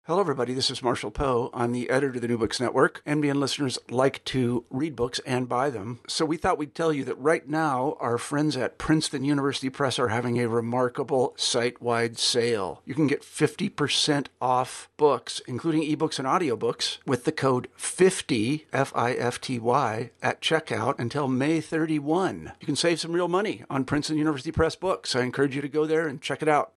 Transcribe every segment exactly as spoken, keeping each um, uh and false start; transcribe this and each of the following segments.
Hello, everybody. This is Marshall Poe. I'm the editor of the New Books Network. N B N listeners like to read books and buy them. So we thought we'd tell you that right now, our friends at Princeton University Press are having a remarkable site-wide sale. You can get fifty percent off books, including ebooks and audiobooks, with the code fifty, F I F T Y, at checkout until May thirty-first. You can save some real money on Princeton University Press books. I encourage you to go there and check it out.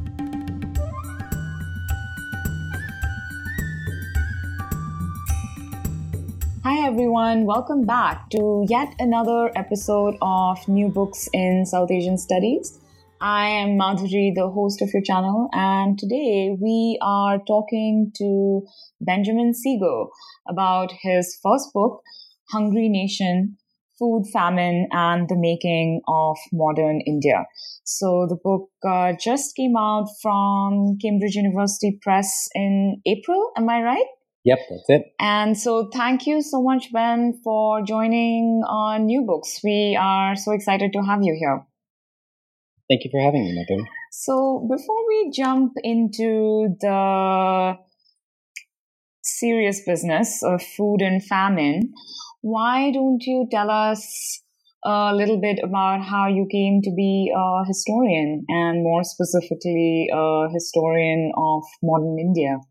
Hi everyone, welcome back to yet another episode of New Books in South Asian Studies. I am Madhuri, the host of your channel, and today we are talking to Benjamin Siegel about his first book, Hungry Nation, Food, Famine, and the Making of Modern India. So the book uh, just came out from Cambridge University Press in April, am I right? Yep, that's it. And so thank you so much, Ben, for joining on New Books. We are so excited to have you here. Thank you for having me, Madhuri. So before we jump into the serious business of food and famine, why don't you tell us a little bit about how you came to be a historian, and more specifically, a historian of modern India?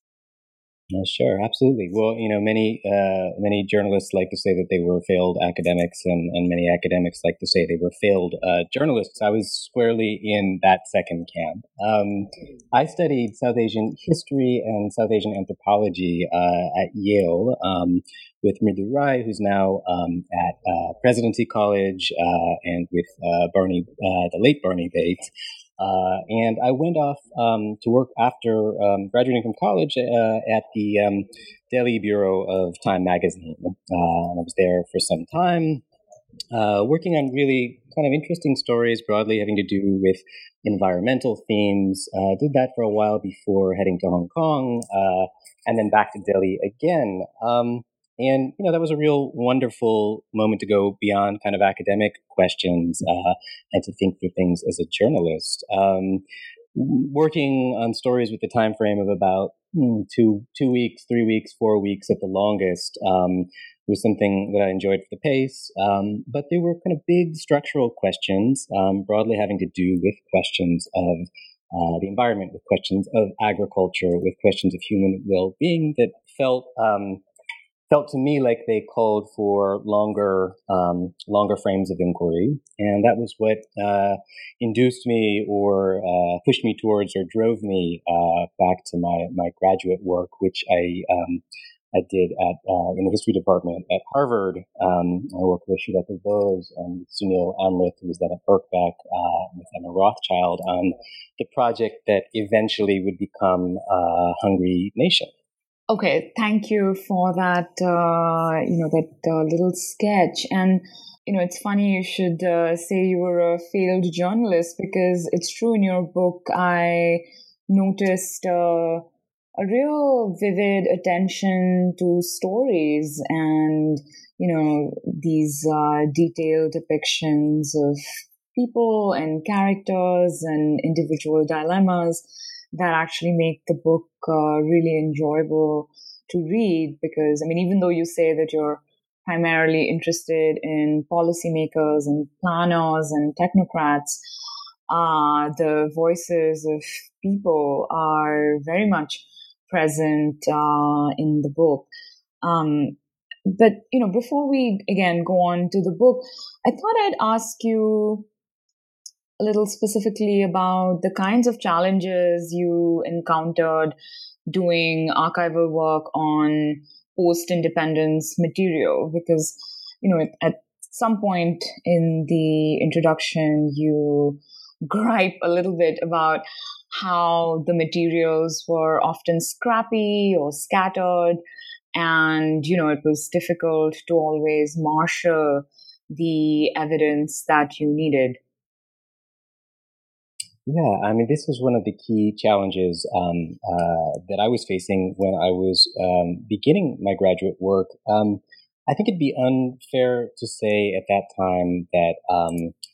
Uh, sure, absolutely. Well, you know, many uh, many journalists like to say that they were failed academics, and, and many academics like to say they were failed uh, journalists. I was squarely in that second camp. Um, I studied South Asian history and South Asian anthropology uh, at Yale um, with Mridu Rai, who's now um, at uh, Presidency College, uh, and with uh, Barney, uh, the late Barney Bates. Uh, and I went off um, to work after um, graduating from college uh, at the um, Delhi Bureau of Time magazine. Uh, and I was there for some time, uh, working on really kind of interesting stories, broadly having to do with environmental themes. Uh, did that for a while before heading to Hong Kong, uh, and then back to Delhi again. Um, And, you know, that was a real wonderful moment to go beyond kind of academic questions uh, and to think through things as a journalist. Um, working on stories with the time frame of about mm, two two weeks, three weeks, four weeks at the longest um, was something that I enjoyed for the pace. Um, but they were kind of big structural questions, um, broadly having to do with questions of uh, the environment, with questions of agriculture, with questions of human well-being that felt... Um, felt to me like they called for longer, um, longer frames of inquiry. And that was what uh, induced me or uh, pushed me towards or drove me uh, back to my, my graduate work, which I um, I did at uh, in the history department at Harvard. Um, I worked with Sridhar Bose and Sunil Amrit, who was then at Birkbeck, uh, with Emma Rothschild on the project that eventually would become uh, Hungry Nation. Okay, thank you for that, uh, you know, that uh, little sketch. And, you know, it's funny you should uh, say you were a failed journalist, because it's true in your book, I noticed uh, a real vivid attention to stories and, you know, these uh, detailed depictions of people and characters and individual dilemmas that actually make the book uh, really enjoyable to read. Because, I mean, even though you say that you're primarily interested in policymakers and planners and technocrats, uh, the voices of people are very much present uh, in the book. Um, but, you know, before we, again, go on to the book, I thought I'd ask you a little specifically about the kinds of challenges you encountered doing archival work on post-independence material, because, you know, at some point in the introduction, you gripe a little bit about how the materials were often scrappy or scattered, and, you know, it was difficult to always marshal the evidence that you needed. Yeah, I mean, this was one of the key challenges um, uh, that I was facing when I was um, beginning my graduate work. Um, I think it'd be unfair to say at that time that um,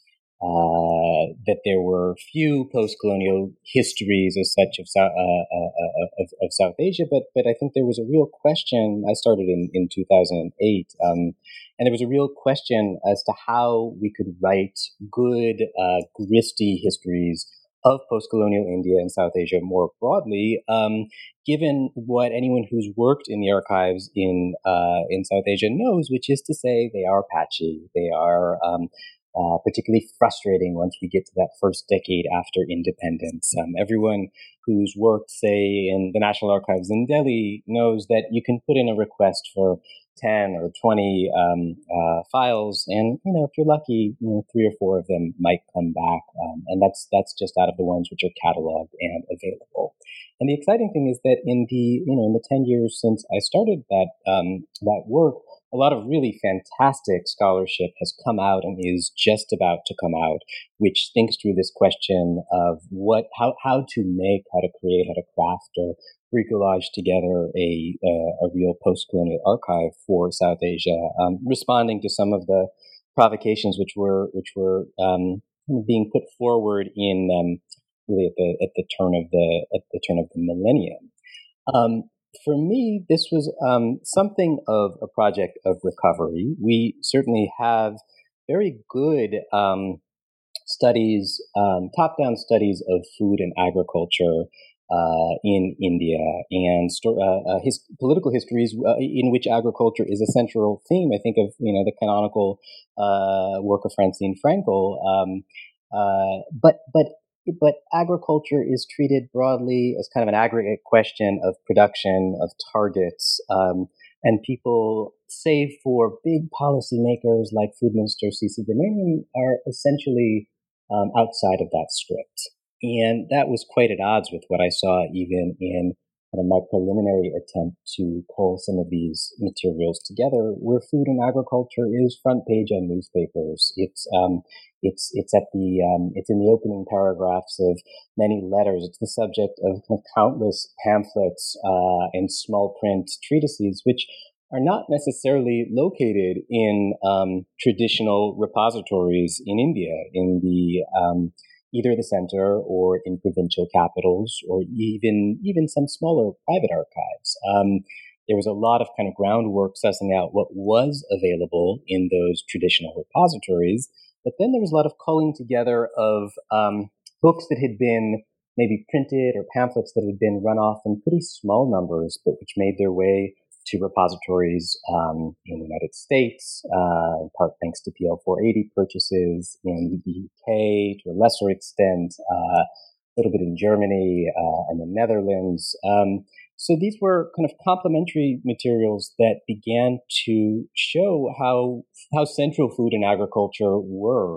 uh, that there were few post-colonial histories as such of, South, uh, uh, uh, of, of South Asia, but but I think there was a real question. I started in, in two thousand eight, um, and there was a real question as to how we could write good, uh, gristy histories of post-colonial India and South Asia more broadly, um, given what anyone who's worked in the archives in uh, in South Asia knows, which is to say they are patchy, they are um, uh, particularly frustrating once we get to that first decade after independence. Um, everyone who's worked, say, in the National Archives in Delhi knows that you can put in a request for ten or twenty um, uh, files, and you know, if you're lucky, you know, three or four of them might come back, um, and that's that's just out of the ones which are cataloged and available. And the exciting thing is that in the you know in the ten years since I started that um, that work, a lot of really fantastic scholarship has come out and is just about to come out, which thinks through this question of what how how to make, how to create, how to craft or bricolage together a uh, a real post-colonial archive for South Asia, um, responding to some of the provocations which were which were um, being put forward in um, really at the at the turn of the at the turn of the millennium. Um, for me, this was um, something of a project of recovery. We certainly have very good um, studies, um, top-down studies of food and agriculture uh, in India, and sto- uh, uh, his political histories uh, in which agriculture is a central theme. I think of you know the canonical uh, work of Francine Frankel, um, uh, but but but agriculture is treated broadly as kind of an aggregate question of production, of targets, um, and people, save for big policymakers like Food Minister C C Subramanian, are essentially um, outside of that script. And that was quite at odds with what I saw even in kind of my preliminary attempt to pull some of these materials together, where food and agriculture is front page on newspapers. It's um, it's it's at the um, it's in the opening paragraphs of many letters. It's the subject of, of countless pamphlets uh, and small print treatises, which are not necessarily located in um, traditional repositories in India, in the um, either the center or in provincial capitals, or even even some smaller private archives. Um, there was a lot of kind of groundwork sussing out what was available in those traditional repositories, but then there was a lot of culling together of um, books that had been maybe printed or pamphlets that had been run off in pretty small numbers, but which made their way to repositories um, in the United States, uh, in part thanks to P L four eighty purchases, in the U K to a lesser extent, uh, a little bit in Germany uh, and the Netherlands. Um, so these were kind of complementary materials that began to show how how central food and agriculture were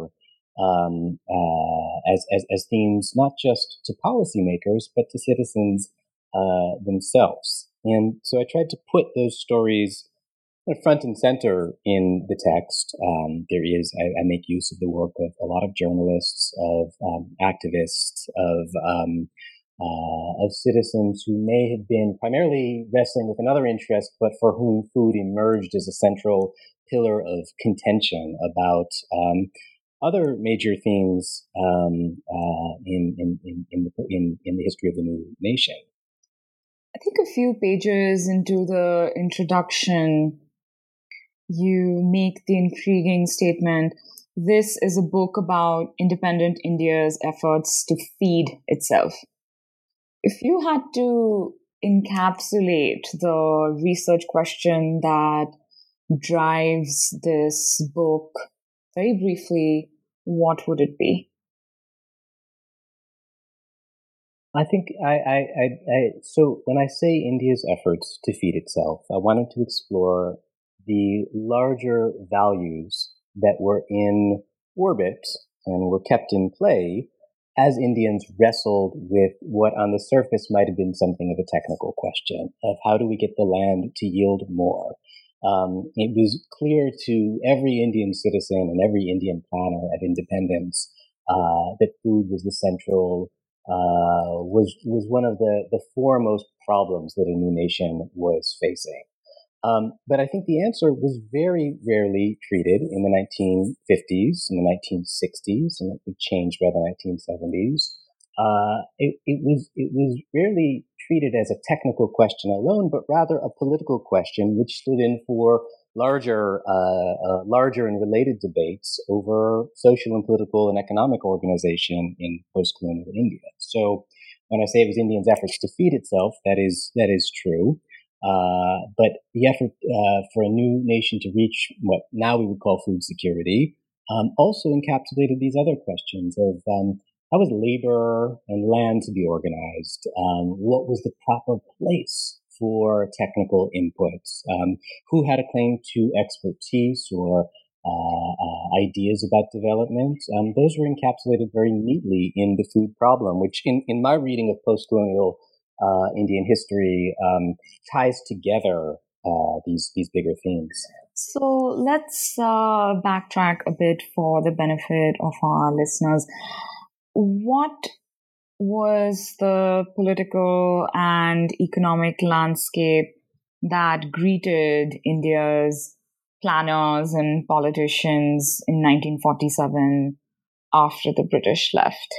um, uh, as, as as themes, not just to policymakers but to citizens uh, themselves. And so I tried to put those stories front and center in the text. Um, there is, I, I make use of the work of a lot of journalists, of um, activists, of um, uh, of citizens who may have been primarily wrestling with another interest, but for whom food emerged as a central pillar of contention about um, other major themes um, uh, in, in, in, in, the, in, in the history of the new nation. I think a few pages into the introduction, you make the intriguing statement, this is a book about independent India's efforts to feed itself. If you had to encapsulate the research question that drives this book very briefly, what would it be? I think I, I, I, I, so when I say India's efforts to feed itself, I wanted to explore the larger values that were in orbit and were kept in play as Indians wrestled with what on the surface might have been something of a technical question of how do we get the land to yield more. Um, it was clear to every Indian citizen and every Indian planner at independence uh, that food was the central Uh, was was one of the, the foremost problems that a new nation was facing. Um, but I think the answer was very rarely treated in the nineteen fifties, in the nineteen sixties, and it changed by the nineteen seventies. Uh, it, it was it was rarely treated as a technical question alone, but rather a political question, which stood in for larger, uh, uh, larger and related debates over social and political and economic organization in post-colonial India. So, when I say it was India's efforts to feed itself, that is that is true. Uh, but the effort uh, for a new nation to reach what now we would call food security um, also encapsulated these other questions of um, how was labor and land to be organized? Um, what was the proper place for technical inputs? Um, who had a claim to expertise or uh, uh, ideas about development? Um, those were encapsulated very neatly in the food problem, which in, in my reading of post-colonial uh, Indian history um, ties together uh, these these bigger themes. So let's uh, backtrack a bit for the benefit of our listeners. What was the political and economic landscape that greeted India's planners and politicians in nineteen forty-seven after the British left?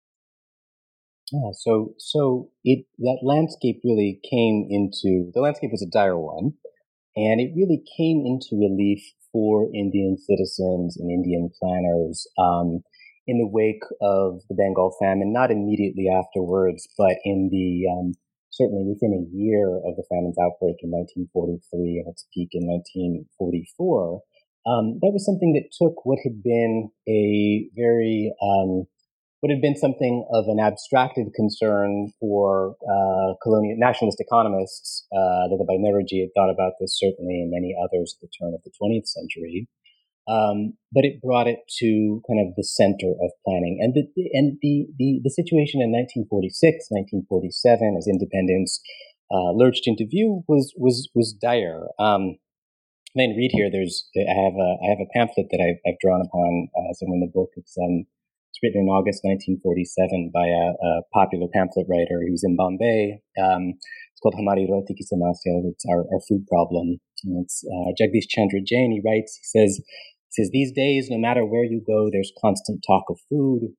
Yeah, so so it that landscape really came into the landscape was a dire one, and it really came into relief for Indian citizens and Indian planners um, in the wake of the Bengal famine. Not immediately afterwards, but in the um, certainly within a year of the famine's outbreak in nineteen forty-three and its peak in nineteen forty-four. Um, that was something that took what had been a very um, what had been something of an abstracted concern for uh, colonial nationalist economists. uh, Dadabhai Naoroji had thought about this certainly, and many others at the turn of the twentieth century. Um, but it brought it to kind of the center of planning, and the and the the, the situation in nineteen forty-six, nineteen forty-seven, as independence uh, lurched into view, was was was dire. Um, I mean, read here. There's I have a I have a pamphlet that I've, I've drawn upon uh, somewhere in the book. It's um it's written in August nineteen forty-seven by a, a popular pamphlet writer who's in Bombay. Um, it's called Hamari Roti Ki Samasya. It's our, our food problem. And it's uh, Jagdish Chandra Jain. He writes. He says. He says these days, no matter where you go, there's constant talk of food.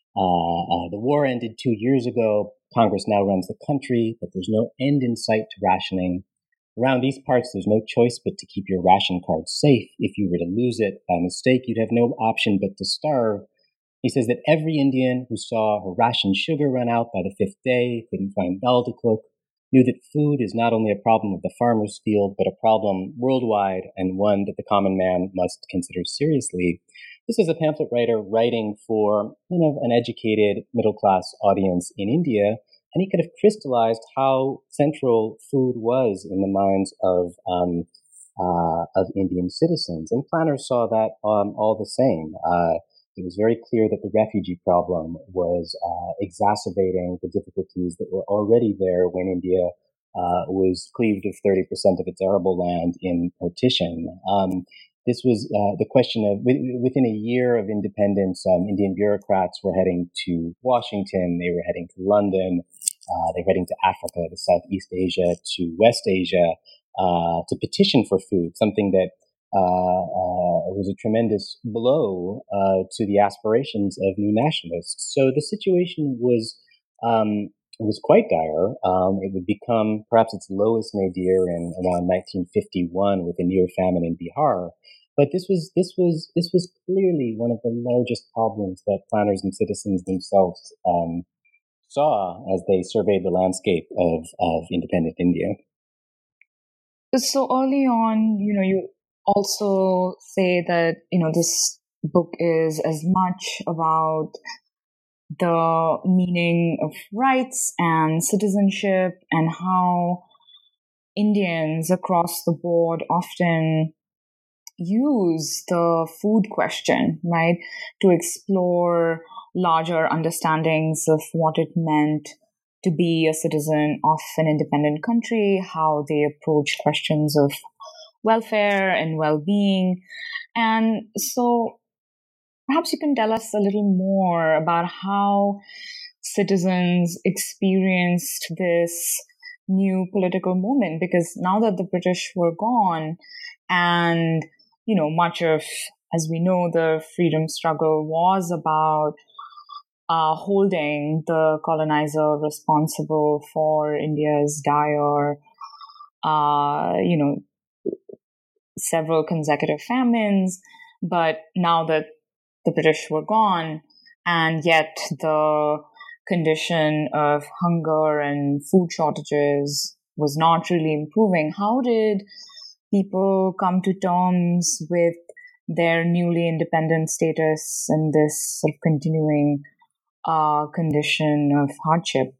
Uh, uh, the war ended two years ago. Congress now runs the country, but there's no end in sight to rationing. Around these parts, there's no choice but to keep your ration card safe. If you were to lose it by mistake, you'd have no option but to starve. He says that every Indian who saw her ration sugar run out by the fifth day, couldn't find dal to cook, knew that food is not only a problem of the farmer's field, but a problem worldwide and one that the common man must consider seriously. This is a pamphlet writer writing for you know, an educated middle-class audience in India, and he could have crystallized how central food was in the minds of um, uh, of Indian citizens. And planners saw that um, all the same. Uh, it was very clear that the refugee problem was uh, exacerbating the difficulties that were already there when India uh, was cleaved of thirty percent of its arable land in partition. Um, this was uh, the question of, within a year of independence, um, Indian bureaucrats were heading to Washington, they were heading to London, uh, they were heading to Africa, to Southeast Asia, to West Asia, uh, to petition for food, something that uh, uh, was a tremendous blow uh, to the aspirations of new nationalists. So the situation was um, was quite dire. Um, it would become perhaps its lowest nadir in around nineteen fifty-one with a near famine in Bihar. But this was this was this was clearly one of the largest problems that planners and citizens themselves um, saw as they surveyed the landscape of of independent India. So early on, you know, you also say that, you know, this book is as much about the meaning of rights and citizenship and how Indians across the board often use the food question, right, to explore larger understandings of what it meant to be a citizen of an independent country, how they approach questions of welfare and well-being. And so perhaps you can tell us a little more about how citizens experienced this new political movement, because now that the British were gone and, you know, much of, as we know, the freedom struggle was about uh, holding the colonizer responsible for India's dire, uh, you know, several consecutive famines. But now that the British were gone, and yet the condition of hunger and food shortages was not really improving, how did people come to terms with their newly independent status and this sort of continuing uh, condition of hardship?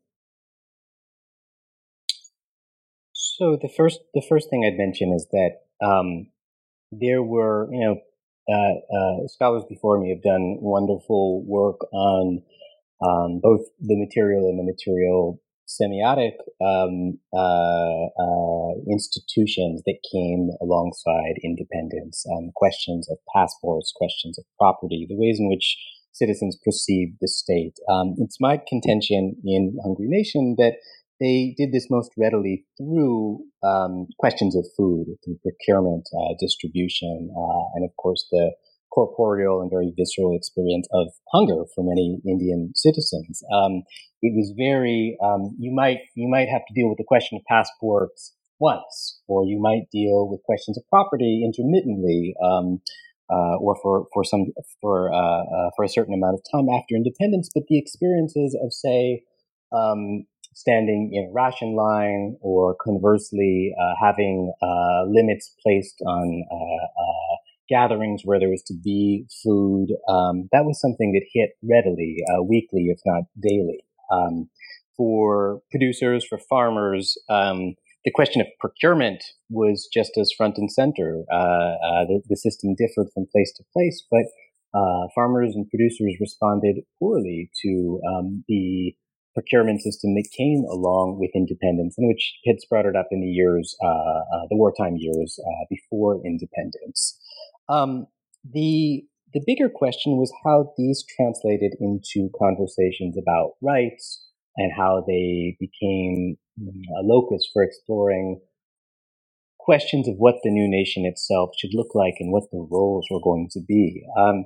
So the first the first thing I'd mention is that um, there were, you know, uh, uh, scholars before me have done wonderful work on um, both the material and the material semiotic um, uh, uh, institutions that came alongside independence, um, questions of passports, questions of property, the ways in which citizens perceive the state. Um, it's my contention in Hungry Nation that they did this most readily through um, questions of food, through procurement, uh, distribution, uh, and of course the corporeal and very visceral experience of hunger for many Indian citizens. Um, it was very, um, you might, you might have to deal with the question of passports once, or you might deal with questions of property intermittently, um, uh, or for, for some, for, uh, uh, for a certain amount of time after independence. But the experiences of, say, um, standing in a ration line, or conversely, uh, having, uh, limits placed on, uh, uh, gatherings where there was to be food, um, that was something that hit readily, uh, weekly, if not daily. Um, for producers, for farmers, um, the question of procurement was just as front and center. Uh, uh, the, the system differed from place to place, but uh, farmers and producers responded poorly to um, the procurement system that came along with independence, and which had sprouted up in the years, uh, uh, the wartime years uh, before independence. Um, the the bigger question was how these translated into conversations about rights, and how they became a locus for exploring questions of what the new nation itself should look like and what the roles were going to be. Um,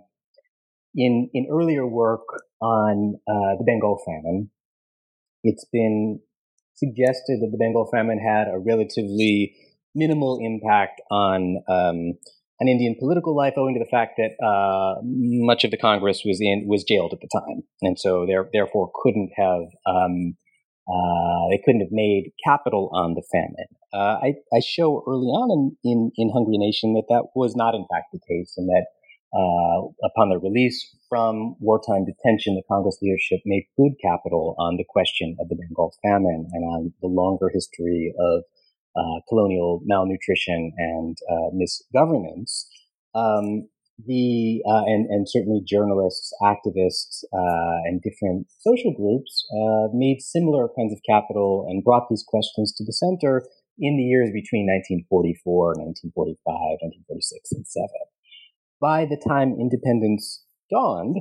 in in earlier work on uh, the Bengal famine, it's been suggested that the Bengal famine had a relatively minimal impact on um, on Indian political life, owing to the fact that uh, much of the Congress was in was jailed at the time, and so there, therefore couldn't have um, uh, they couldn't have made capital on the famine. Uh, I, I show early on in, in in Hungry Nation that that was not in fact the case, and that uh, upon their release from wartime detention, the Congress leadership made good capital on the question of the Bengal famine and on the longer history of uh, colonial malnutrition and uh, misgovernance. Um, the uh, and and certainly journalists, activists, uh, and different social groups uh, made similar kinds of capital and brought these questions to the center in the years between nineteen forty-four, nineteen forty-five, nineteen forty-six, and seven. By the time independence dawned,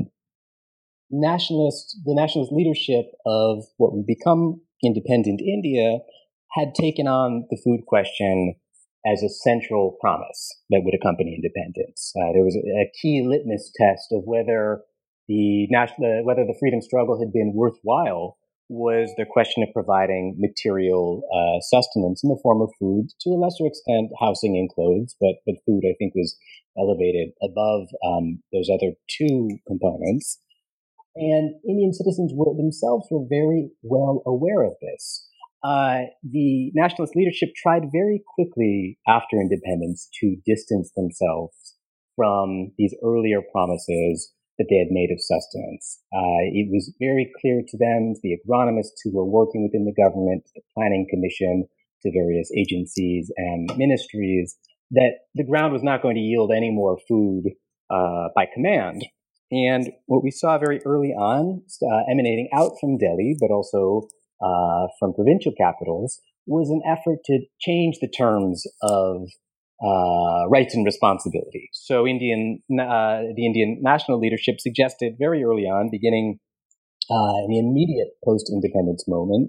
nationalist the nationalist leadership of what would become independent India had taken on the food question as a central promise that would accompany independence. Uh, there was a, a key litmus test of whether the national, whether the freedom struggle had been worthwhile was the question of providing material uh, sustenance in the form of food, to a lesser extent housing and clothes, but, but food, I think, was elevated above um, those other two components. And Indian citizens were themselves were very well aware of this. Uh, the nationalist leadership tried very quickly after independence to distance themselves from these earlier promises that they had made of sustenance. Uh, it was very clear to them, to the agronomists who were working within the government, to the planning commission, to various agencies and ministries, that the ground was not going to yield any more food uh, by command. And what we saw very early on, uh, emanating out from Delhi, but also uh, from provincial capitals, was an effort to change the terms of uh, rights and responsibilities. So Indian, uh, the Indian national leadership suggested very early on, beginning uh, in the immediate post-independence moment,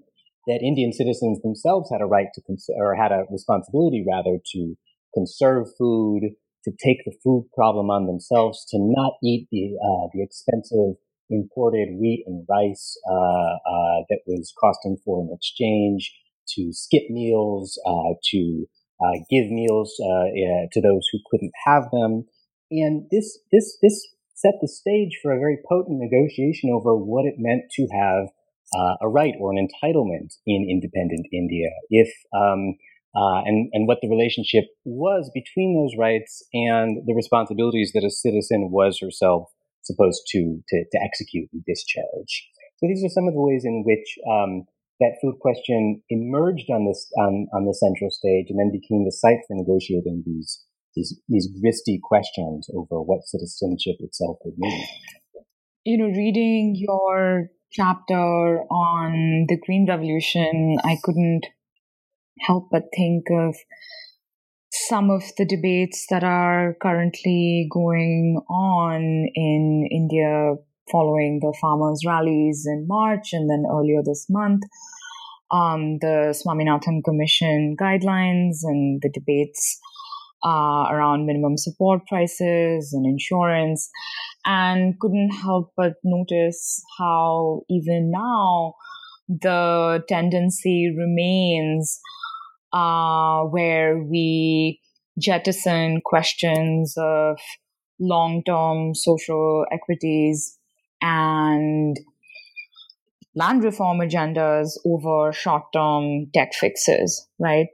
that Indian citizens themselves had a right to, cons- or had a responsibility rather, to conserve food, to take the food problem on themselves, to not eat the uh, the expensive imported wheat and rice uh, uh, that was costing foreign exchange, to skip meals, uh, to uh, give meals uh, uh, to those who couldn't have them, and this this this set the stage for a very potent negotiation over what it meant to have uh, a right or an entitlement in independent India, if um, uh, and and what the relationship was between those rights and the responsibilities that a citizen was herself supposed to to, to execute and discharge. So these are some of the ways in which um, that food question emerged on this on, on the central stage, and then became the site for negotiating these these these gristy questions over what citizenship itself would mean. You know, reading your chapter on the Green Revolution, I couldn't help but think of some of the debates that are currently going on in India following the farmers' rallies in March, and then earlier this month, um, the Swaminathan Commission guidelines and the debates uh, around minimum support prices and insurance, and couldn't help but notice how even now the tendency remains uh, where we jettison questions of long-term social equities and land reform agendas over short-term tech fixes, right?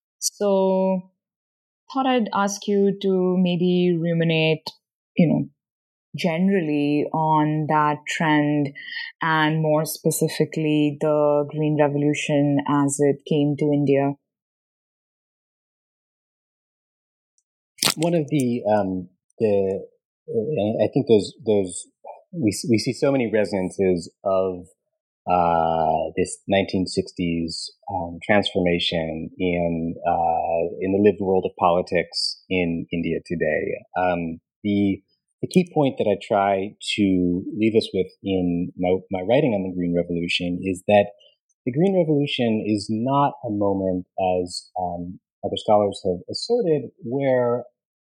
So thought I'd ask you to maybe ruminate, you know, generally on that trend, and more specifically the Green Revolution as it came to India. One of the um, the uh, I think those those we we see so many resonances of uh, this nineteen sixties um, transformation in uh, in the lived world of politics in India today. Um, the the key point that I try to leave us with in my, my writing on the Green Revolution is that the Green Revolution is not a moment, as um, other scholars have asserted, where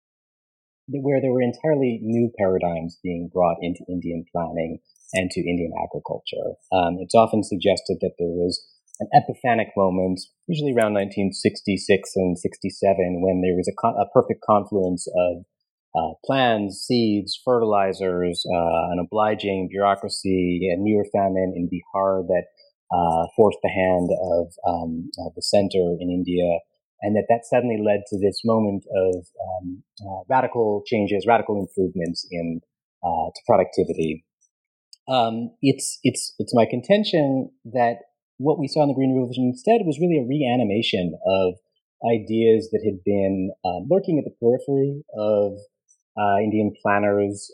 where there were entirely new paradigms being brought into Indian planning and to Indian agriculture. Um, it's often suggested that there was an epiphanic moment, usually around nineteen sixty-six and sixty-seven, when there was a, co- a perfect confluence of uh, plans, seeds, fertilizers, uh, an obliging bureaucracy, a near famine in Bihar that uh, forced the hand of, um, of the center in India, and that that suddenly led to this moment of um, uh, radical changes, radical improvements in uh, to productivity. Um, it's it's it's my contention that what we saw in the Green Revolution instead was really a reanimation of ideas that had been uh, lurking at the periphery of uh, Indian planners'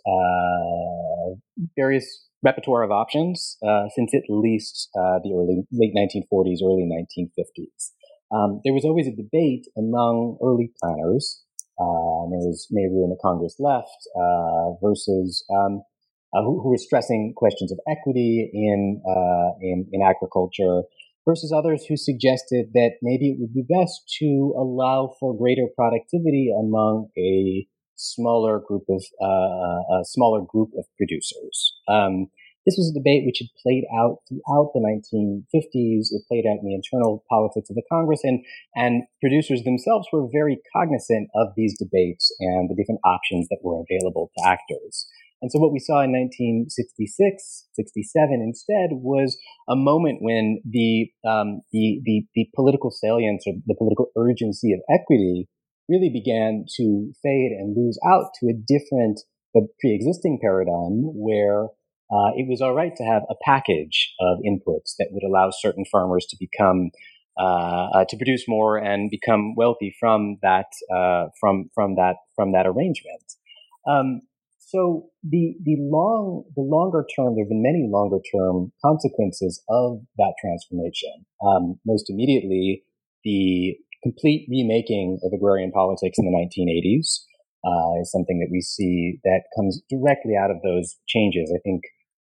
uh, various repertoire of options uh, since at least uh, the early late nineteen forties, early nineteen fifties. Um, there was always a debate among early planners, uh, and there was Nehru and the Congress left uh, versus um, uh, who, who were stressing questions of equity in, uh, in in agriculture, versus others who suggested that maybe it would be best to allow for greater productivity among a smaller group of uh, a smaller group of producers. Um, This was a debate which had played out throughout the nineteen fifties. It played out in the internal politics of the Congress, and, and producers themselves were very cognizant of these debates and the different options that were available to actors. And so what we saw in nineteen sixty-six, sixty-seven instead was a moment when the, um, the, the, the political salience or the political urgency of equity really began to fade and lose out to a different but pre-existing paradigm where Uh, it was all right to have a package of inputs that would allow certain farmers to become uh, uh, to produce more and become wealthy from that uh, from from that from that arrangement. Um, so the the long the longer term there have been many longer term consequences of that transformation. Um, most immediately, the complete remaking of agrarian politics in the nineteen eighties uh, is something that we see that comes directly out of those changes. I think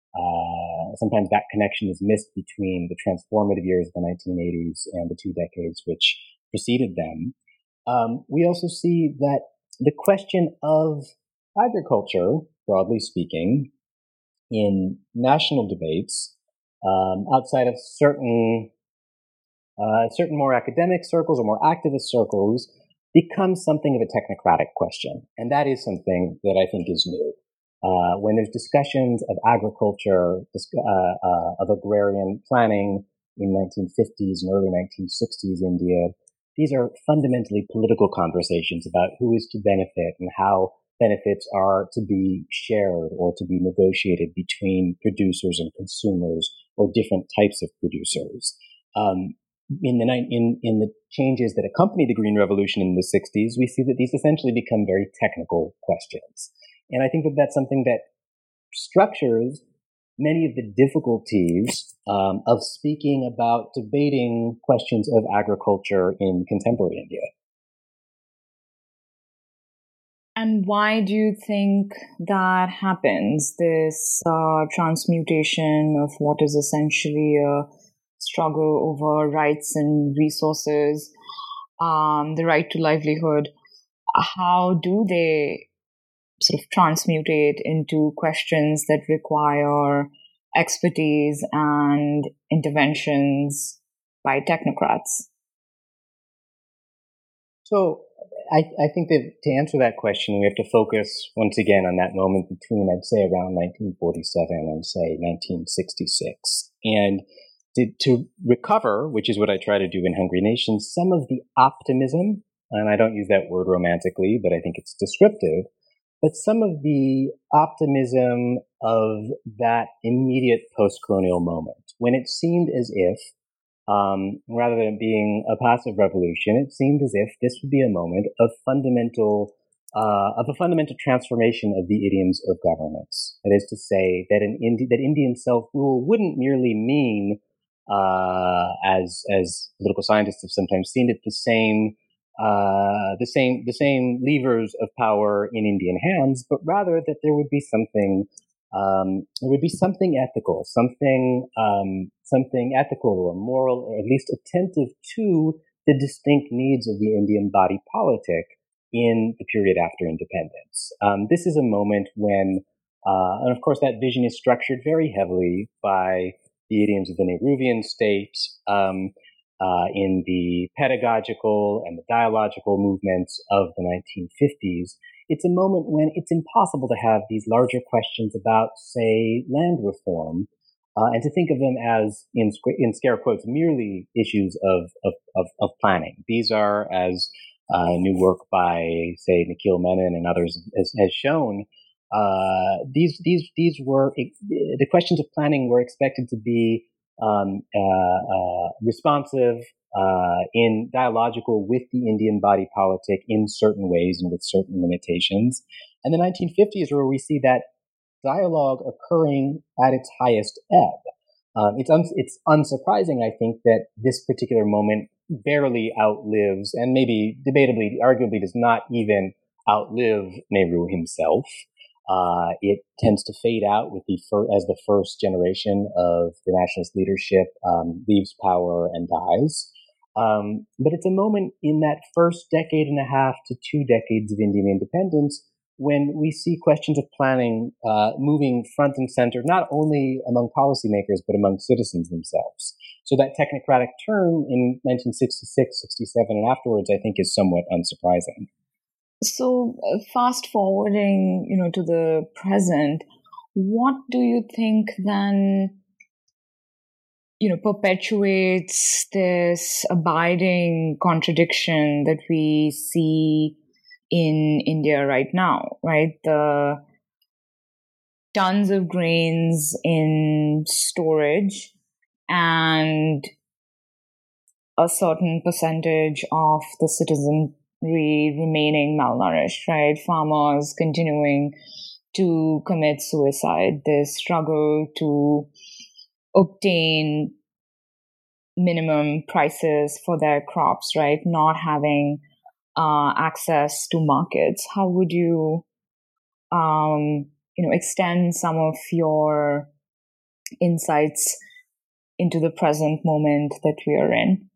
Uh, sometimes that connection is missed between the transformative years of the nineteen eighties and the two decades which preceded them. Um, we also see that the question of agriculture, broadly speaking, in national debates, um, outside of certain uh, certain more academic circles or more activist circles, becomes something of a technocratic question, and that is something that I think is new. Uh, when there's discussions of agriculture, uh, uh, of agrarian planning in nineteen fifties and early nineteen sixties India, these are fundamentally political conversations about who is to benefit and how benefits are to be shared or to be negotiated between producers and consumers or different types of producers. Um, in the in in the changes that accompany the Green Revolution in the sixties, we see that these essentially become very technical questions. And I think that that's something that structures many of the difficulties um, of speaking about debating questions of agriculture in contemporary India. And why do you think that happens, this uh, transmutation of what is essentially a struggle over rights and resources, um, the right to livelihood? How do they sort of transmutate into questions that require expertise and interventions by technocrats? So I, I think that to answer that question, we have to focus once again on that moment between, I'd say, around nineteen forty-seven and, say, nineteen sixty-six. And to, to recover, which is what I try to do in Hungry Nation, some of the optimism, and I don't use that word romantically, but I think it's descriptive, but some of the optimism of that immediate post-colonial moment, when it seemed as if, um, rather than being a passive revolution, it seemed as if this would be a moment of fundamental, uh, of a fundamental transformation of the idioms of governance. That is to say, that an Indi- that Indian self-rule wouldn't merely mean, uh, as as political scientists have sometimes seen it, the same. Uh, the same, the same levers of power in Indian hands, but rather that there would be something, um, there would be something ethical, something, um, something ethical or moral, or at least attentive to the distinct needs of the Indian body politic in the period after independence. Um, this is a moment when, uh, and of course, that vision is structured very heavily by the idioms of the Nehruvian state. Um, Uh, in the pedagogical and the dialogical movements of the nineteen fifties, it's a moment when it's impossible to have these larger questions about, say, land reform, uh, and to think of them as, in, in scare quotes, merely issues of, of, of, of planning. These are, as uh, new work by, say, Nikhil Menon and others has, has shown, uh, these, these, these were, the questions of planning were expected to be Um, uh, uh, responsive, uh, in dialogical with the Indian body politic in certain ways and with certain limitations. And the nineteen fifties where we see that dialogue occurring at its highest ebb. Um, it's, un- it's unsurprising, I think, that this particular moment barely outlives, and maybe debatably, arguably does not even outlive Nehru himself. Uh, it tends to fade out with the fir- as the first generation of the nationalist leadership um, leaves power and dies. Um, but it's a moment in that first decade and a half to two decades of Indian independence when we see questions of planning uh, moving front and center, not only among policymakers, but among citizens themselves. So that technocratic turn in nineteen sixty-six, sixty-seven, and afterwards, I think, is somewhat unsurprising. So, uh, fast forwarding, you know, to the present, what do you think then, you know, perpetuates this abiding contradiction that we see in India right now, right? The tons of grains in storage and a certain percentage of the citizen remaining malnourished, right? Farmers continuing to commit suicide. This struggle to obtain minimum prices for their crops, right? Not having uh, access to markets. How would you, um, you know, extend some of your insights into the present moment that we are in?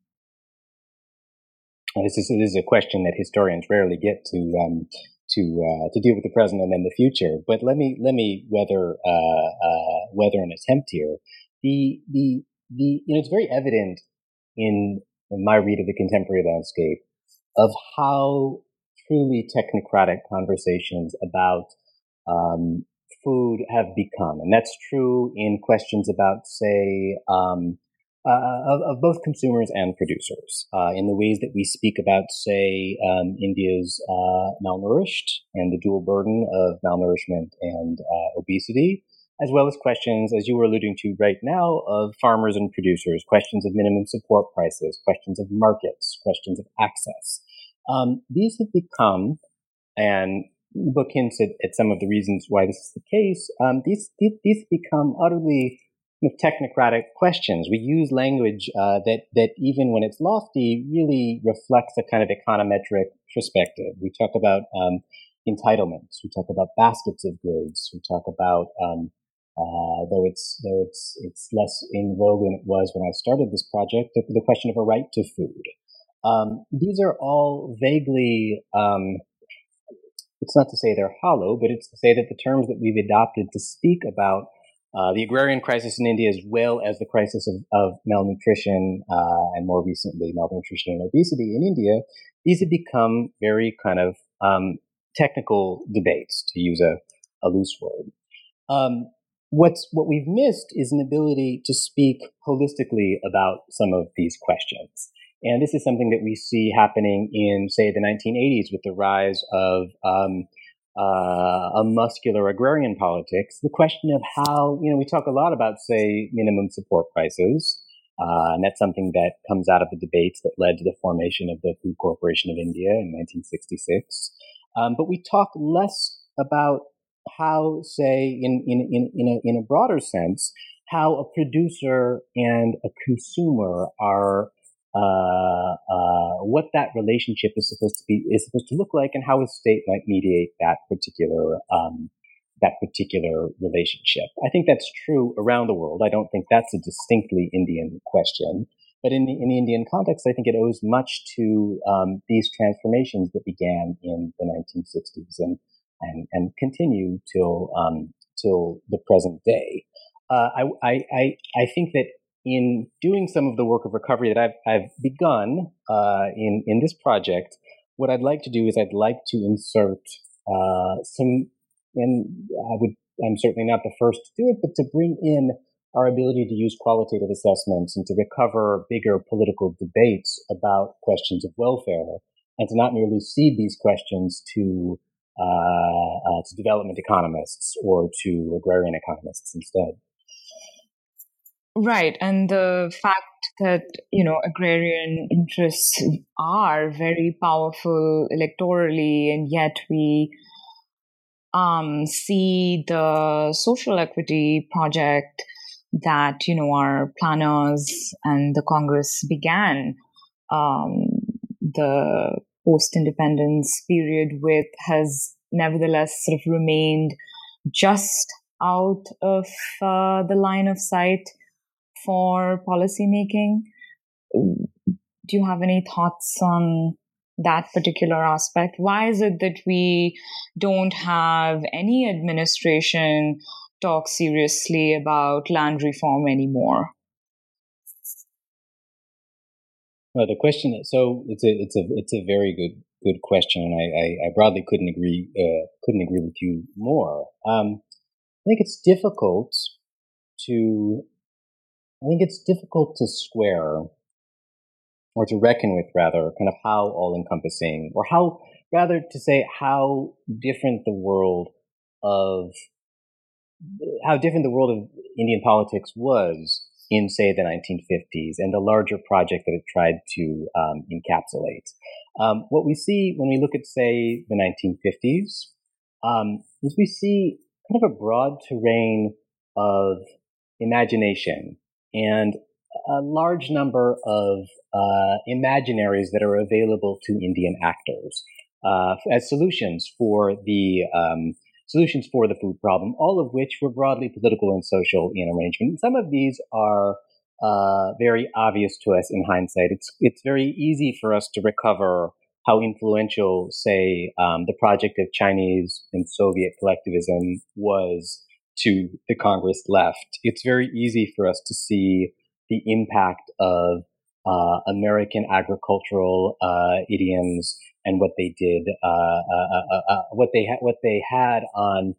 This is, this is a question that historians rarely get to um, to uh, to deal with the present and then the future. But let me let me weather uh, uh, weather an attempt here. The the the you know it's very evident in my read of the contemporary landscape of how truly technocratic conversations about um, food have become, and that's true in questions about, say, um, uh, of, of both consumers and producers, uh, in the ways that we speak about, say, um, India's uh, malnourished and the dual burden of malnourishment and uh, obesity, as well as questions, as you were alluding to right now, of farmers and producers, questions of minimum support prices, questions of markets, questions of access. Um, these have become, and the book hints at, at some of the reasons why this is the case, um, these, these, these become utterly technocratic questions. We use language uh, that, that even when it's lofty, really reflects a kind of econometric perspective. We talk about um, entitlements. We talk about baskets of goods. We talk about um, Uh, though it's though it's it's less in vogue than it was when I started this project, the, the question of a right to food. Um, these are all vaguely. Um, it's not to say they're hollow, but it's to say that the terms that we've adopted to speak about uh, the agrarian crisis in India, as well as the crisis of, of malnutrition uh, and more recently malnutrition and obesity in India, these have become very kind of um, technical debates, to use a, a loose word. Um, What's, what we've missed is an ability to speak holistically about some of these questions. And this is something that we see happening in, say, the nineteen eighties with the rise of um, uh, a muscular agrarian politics. The question of how, you know, we talk a lot about, say, minimum support prices, uh, and that's something that comes out of the debates that led to the formation of the Food Corporation of India in nineteen sixty-six. Um, but we talk less about how, say, in, in, in, in, a, in a broader sense, how a producer and a consumer are, uh, uh, what that relationship is supposed to be, is supposed to look like, and how a state might mediate that particular, um, that particular relationship. I think that's true around the world. I don't think that's a distinctly Indian question. But in the, in the Indian context, I think it owes much to um, these transformations that began in the nineteen sixties and And, and continue till um, till the present day. Uh, I, I I think that in doing some of the work of recovery that I've I've begun uh, in in this project, what I'd like to do is I'd like to insert uh, some, and I would I'm certainly not the first to do it, but to bring in our ability to use qualitative assessments and to recover bigger political debates about questions of welfare, and to not merely cede these questions to Uh, uh, to development economists or to agrarian economists instead. Right. And the fact that, you know, agrarian interests are very powerful electorally, and yet we um, see the social equity project that, you know, our planners and the Congress began um, the post-independence period with has nevertheless sort of remained just out of uh, the line of sight for policymaking. Do you have any thoughts on that particular aspect? Why is it that we don't have any administration talk seriously about land reform anymore? Well, the question is, so it's a it's a it's a very good good question, and I, I, I broadly couldn't agree uh, couldn't agree with you more. Um, I think it's difficult to I think it's difficult to square or to reckon with, rather, kind of how all-encompassing, or how rather to say how different the world of how different the world of Indian politics was in, say, the nineteen fifties and the larger project that it tried to um, encapsulate. Um, what we see when we look at, say, the nineteen fifties um, is we see kind of a broad terrain of imagination and a large number of uh, imaginaries that are available to Indian actors uh, as solutions for the um, solutions for the food problem, all of which were broadly political and social in arrangement. Some of these are uh, very obvious to us in hindsight. It's it's very easy for us to recover how influential, say, um, the project of Chinese and Soviet collectivism was to the Congress left. It's very easy for us to see the impact of uh, American agricultural uh, idioms and what they did, uh, uh, uh, uh, what they ha- what they had on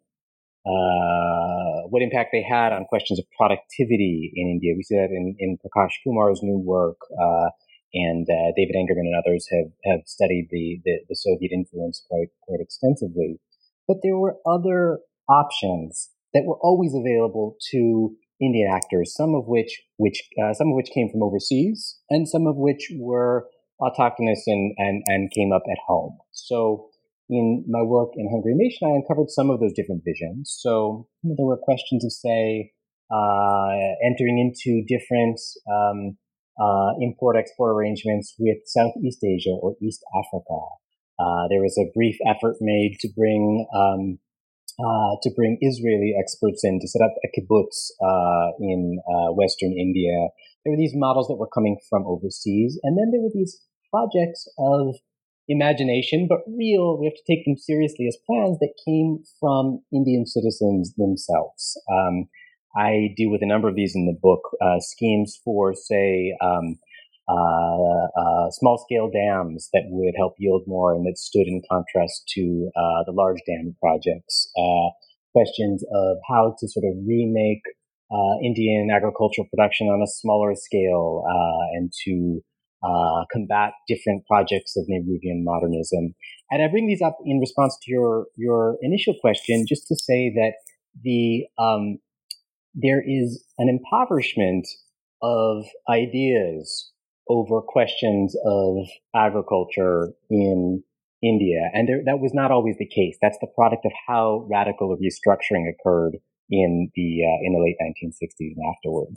uh, what impact they had on questions of productivity in India. We see that in, in Prakash Kumar's new work, uh, and uh, David Engerman and others have, have studied the, the, the Soviet influence quite quite extensively. But there were other options that were always available to Indian actors, some of which which uh, some of which came from overseas, and some of which were autochthonous and, and, and came up at home. So in my work in Hungry Nation, I uncovered some of those different visions. So you know, there were questions of, say, uh, entering into different um, uh, import-export arrangements with Southeast Asia or East Africa. Uh, there was a brief effort made to bring um, uh, to bring Israeli experts in to set up a kibbutz uh, in uh, Western India. There were these models that were coming from overseas, and then there were these projects of imagination, but real, we have to take them seriously as plans that came from Indian citizens themselves. Um, I deal with a number of these in the book, uh, schemes for, say, um, uh, uh, small-scale dams that would help yield more and that stood in contrast to uh, the large dam projects. Uh, questions of how to sort of remake uh, Indian agricultural production on a smaller scale uh, and to Uh, combat different projects of Nehruvian modernism. And I bring these up in response to your, your initial question, just to say that the, um, there is an impoverishment of ideas over questions of agriculture in India. And there, that was not always the case. That's the product of how radical a restructuring occurred in the, uh, in the late nineteen sixties and afterwards.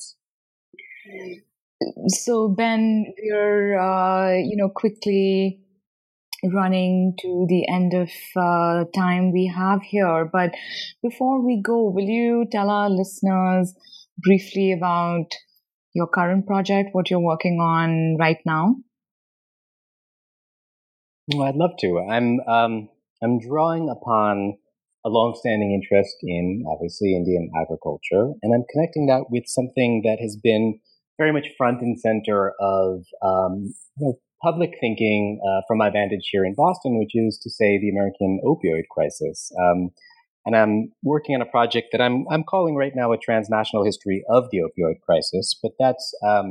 So, Ben, we're, uh, you know, quickly running to the end of uh, time we have here. But before we go, will you tell our listeners briefly about your current project, what you're working on right now? Well, I'd love to. I'm um, I'm drawing upon a longstanding interest in, obviously, Indian agriculture, and I'm connecting that with something that has been very much front and center of um, you know, public thinking uh, from my vantage here in Boston, which is to say the American opioid crisis. Um, and I'm working on a project that I'm I'm calling right now a transnational history of the opioid crisis. But that's um,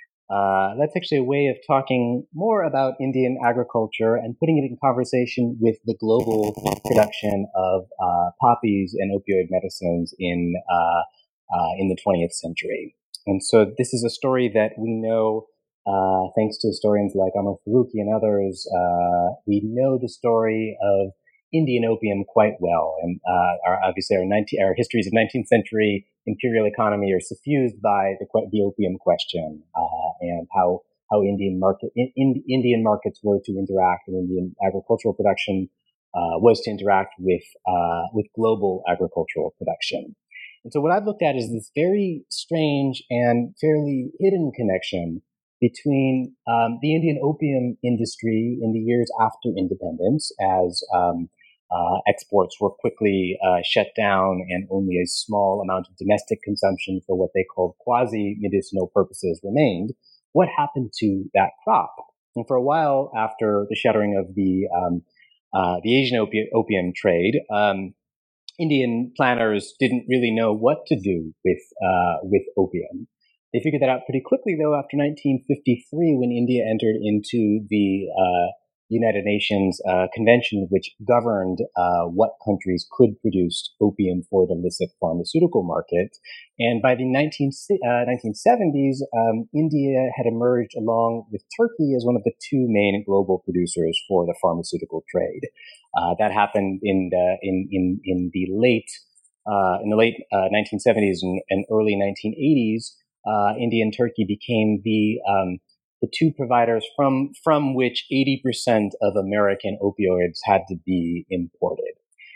uh, that's actually a way of talking more about Indian agriculture and putting it in conversation with the global production of uh, poppies and opioid medicines in uh, uh, in the twentieth century. And so this is a story that we know, uh, thanks to historians like Amar Farooqi and others, uh, we know the story of Indian opium quite well. And uh, our, obviously our, nineteen, our histories of nineteenth century imperial economy are suffused by the, the opium question uh, and how how Indian market in, in, Indian markets were to interact and Indian agricultural production uh, was to interact with uh, with global agricultural production. And so what I've looked at is this very strange and fairly hidden connection between um, the Indian opium industry in the years after independence, as um, uh, exports were quickly uh, shut down and only a small amount of domestic consumption for what they called quasi-medicinal purposes remained. What happened to that crop? And for a while after the shuttering of the um, uh, the Asian opi- opium trade, um, Indian planners didn't really know what to do with uh, with opium. They figured that out pretty quickly, though, after nineteen fifty-three, when India entered into the uh, United Nations uh, convention, which governed uh, what countries could produce opium for the illicit pharmaceutical market. And by the nineteen, uh, nineteen seventies, um, India had emerged along with Turkey as one of the two main global producers for the pharmaceutical trade. Uh, that happened in the in in in the late uh, in the late uh, nineteen seventies and, and early nineteen eighties. Uh, India and Turkey became the um, the two providers from from which eighty percent of American opioids had to be imported.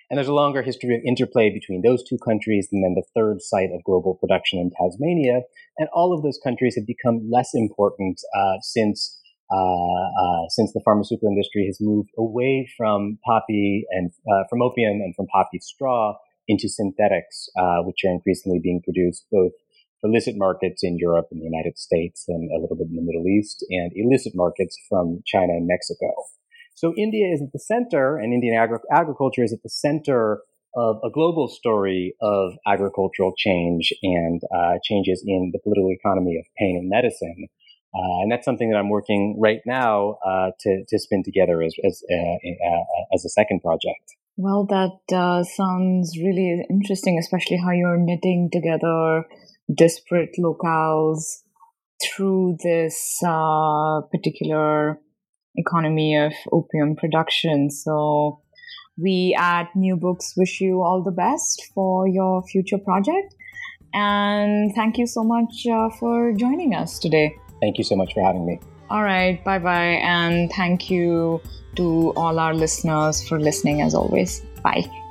And there's a longer history of interplay between those two countries and then the third site of global production in Tasmania. And all of those countries have become less important uh, since uh, uh, since the pharmaceutical industry has moved away from poppy and uh, from opium and from poppy straw into synthetics, uh, which are increasingly being produced both for illicit markets in Europe and the United States and a little bit in the Middle East, and illicit markets from China and Mexico. So India is at the center, and Indian agri- agriculture is at the center of a global story of agricultural change and uh, changes in the political economy of pain and medicine. Uh, and that's something that I'm working right now uh, to, to spin together as as, uh, uh, as a second project. Well, that uh, sounds really interesting, especially how you're knitting together disparate locales through this uh, particular economy of opium production. So we at New Books wish you all the best for your future project. And thank you so much uh, for joining us today. Thank you so much for having me. All right. Bye-bye. And thank you to all our listeners for listening as always. Bye.